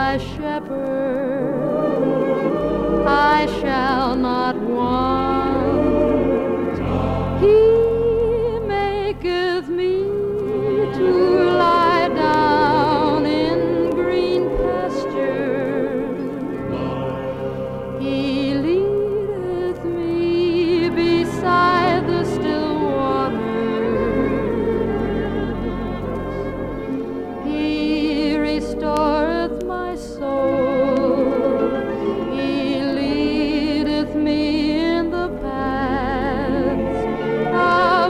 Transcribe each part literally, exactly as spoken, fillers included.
my shepherd, I shall not want. He maketh me to lie down in green pastures. He leadeth me beside the still waters. He restoreth my soul. He leadeth me in the paths of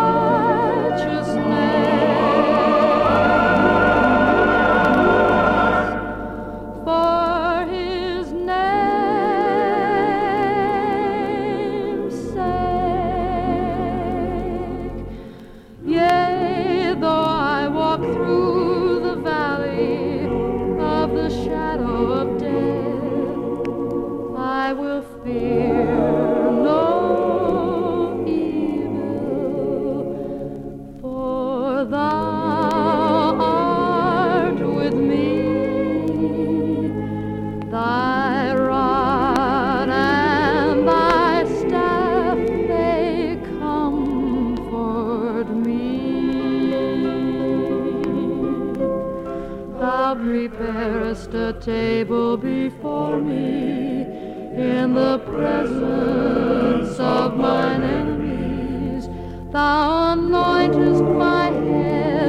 righteousness for his name's sake. Yea, though I walk through the valley of the shadow of death, I will fear no evil, for thou art with me. Thy rod and thy staff, they comfort me. Thou preparest a table before me in the presence of mine enemies. Thou anointest my head